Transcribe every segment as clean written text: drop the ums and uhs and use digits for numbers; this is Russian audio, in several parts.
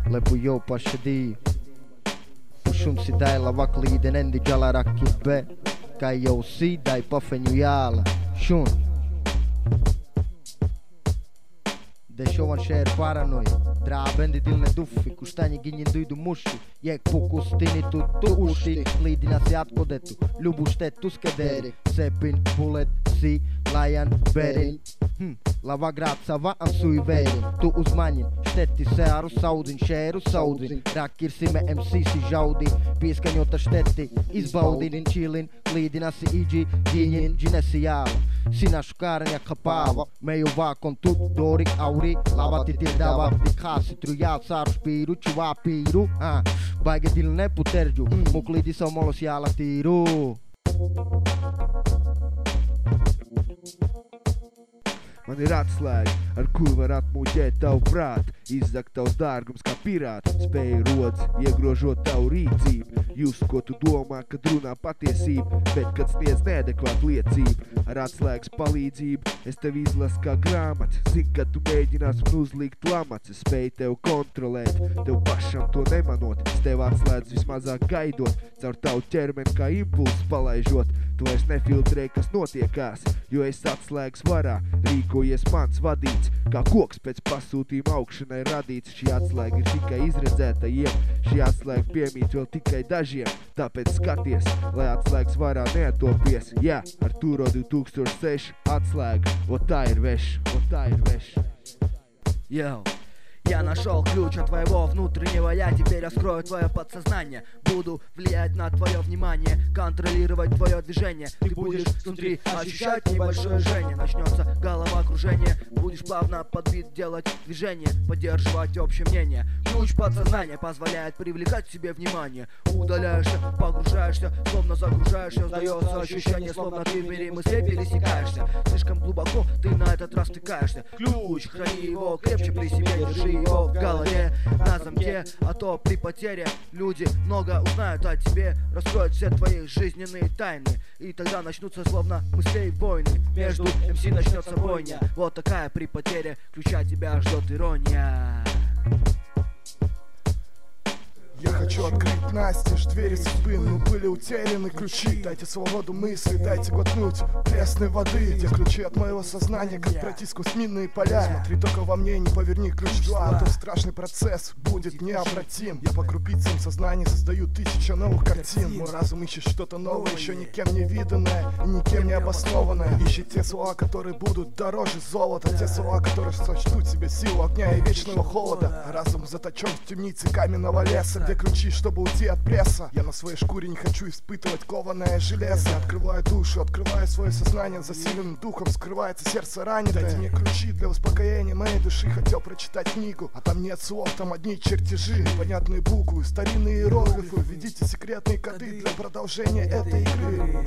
Lepujo pashdi Pushun si dai la vakli denendi jala rakibe Kai yo si dai pafenju jala Shun Dešovan šer paranoj Drabendi dilne dufi Kuštanje ginjen dujdu muši Jek pukustini tu uši Lidina si atkodetu Ljubu štetu skederi Sepin, Bullet, si, Lajan, Berin Lava graca va ansui verin Tu uzmanjin Šteti se aru saudin Šeru saudin Rakir si me MC si žaudi Piskanjota šteti Izbaudin čilin Lidina si iđi Ginjen Džine si jala Sina šukaranja kapava Meju vakon tu Dorik auri Lava ti dava Di kasi trujal Saru špiru Čuva piru Bajge dil ne puterđu Muk lidi sa molos jala tiru Man ir atslēga, ar kuru var atmuļķēt tavu prātu, izzakt tavs dārgums kā pirāts, spēju rodas, iegrožot tavu rīcību, just, ko tu domā, kad runā patiesību, bet kad sniedz neadekvātu liecību. Ar atslēgas palīdzību es tev izlasu kā grāmats, zinu, ka tu mēģinās man uzlikt lamats, es spēju tev kontrolēt, tev pašam to nemanot, es tev atslēdzu vismazāk gaidot, caur tavu ķermeni kā impulsu palaižot, tu vairs nefiltrē, kas notiekās, jo es atslēgas varā rīkojies mans vadīts, kā koks pēc pasūtījuma augšanai radīts. Šī atslēga ir tikai izredzētajiem, šī atslēga piemīt vēl tikai dažiem, tāpēc skaties, lai atslēgas varā neatopies. Jā, ar Turo 2006 atslēga, o tā ir veš, o tā ir veš. Yo. Я нашел ключ от твоего внутреннего я. Теперь раскрою твое подсознание. Буду влиять на твое внимание, контролировать твое движение. Ты будешь внутри ощущать небольшое жжение. Начнется головокружение. Будешь плавно подбит делать движение, поддерживать общее мнение. Ключ подсознания позволяет привлекать к себе внимание. Удаляешься, погружаешься, словно загружаешься. Сдается ощущение, словно ты в мире мыслей пересекаешься. Слишком глубоко ты на этот раз втыкаешься. Ключ, храни его крепче при себе, держи его в голове на замке, а то при потере люди много узнают о тебе, раскроют все твои жизненные тайны, и тогда начнутся словно мыслей войны. Между МС начнется бойня. Вот такая при потере ключа тебя ждет ирония. Я хочу открыть настежь двери судьбы, но были утеряны ключи. Дайте свободу мысли, дайте глотнуть пресной воды. Те ключи от моего сознания, как пройти сквозь минные поля. Смотри только во мне, не поверни ключ 2, а то страшный процесс будет необратим. Я по крупицам сознания создаю тысячи новых картин. Мой разум ищет что-то новое, еще никем не виданное и никем не обоснованное. Ищет те слова, которые будут дороже золота, те слова, которые сочтут себе силу огня и вечного холода. Разум заточен в темнице каменного леса, где ключи, чтобы уйти от пресса. Я на своей шкуре не хочу испытывать кованое железо. Открываю душу, открываю свое сознание. Засиленным духом скрывается сердце ранитое. Дайте мне ключи для успокоения моей души. Хотел прочитать книгу, а там нет слов, там одни чертежи, непонятные буквы, старинные иероглифы. Введите секретные коды для продолжения этой игры.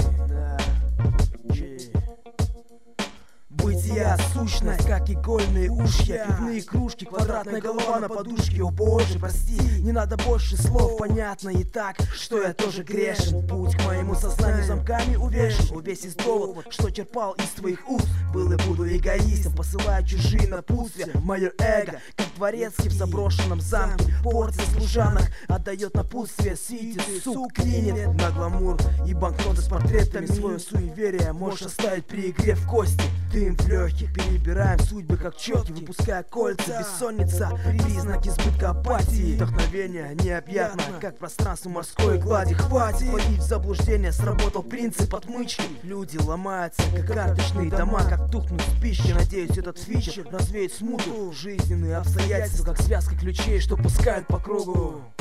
Бытия, сущность, как игольные ушья, пивные кружки, квадратная голова на подушке. О боже, прости, не надо больше слов. Понятно и так, что я тоже грешен. Путь к моему сознанию замками увешан. Увесь довод, что черпал из твоих уст. Был и буду эгоистом, посылая чужие напутствия. Мое эго, как дворецкий в заброшенном замке. Порция служанок отдает напутствие. Сити, сук, клинит на гламур и банкноты с портретами. Свое суеверие можешь оставить при игре в кости. Дым в легких, перебираем судьбы как четки, выпуская кольца, бессонница, признаки избытка апатии. Вдохновение необъятно, как пространство морской глади. Хватит вводить в заблуждение, сработал принцип отмычки. Люди ломаются, как карточные дома, как тухнут спички. Надеюсь, этот фичер развеет смуту. Жизненные обстоятельства, как связка ключей, что пускают по кругу.